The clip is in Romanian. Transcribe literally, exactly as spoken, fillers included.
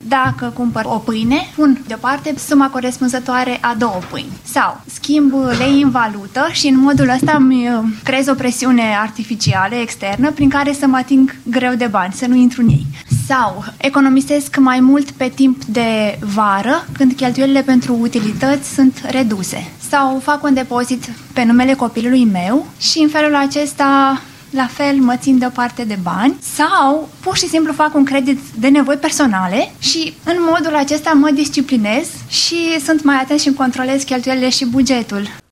Dacă cumpăr o pâine, pun deoparte suma corespunzătoare a două pâini. Sau schimb lei în valută și în modul ăsta îmi creez o presiune artificială externă prin care să mă ating greu de bani, să nu intru în ei. Sau economisesc mai mult pe timp de vară, când cheltuielile pentru utilități sunt reduse. Sau fac un depozit pe numele copilului meu și în felul acesta la fel mă țin deoparte de bani. Sau pur și simplu fac un credit de nevoi personale și în modul acesta mă disciplinez și sunt mai atent și îmi controlez cheltuielile și bugetul.